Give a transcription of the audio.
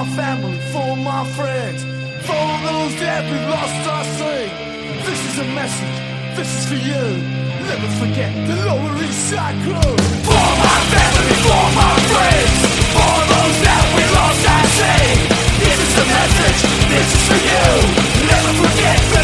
family, for my friends, for all those that we've lost our sleep. This is a message, this is for you. Never forget the Lower East Side crew. For my family, for my friends, for those that we lost at sea. This is a message, this is for you. Never forget.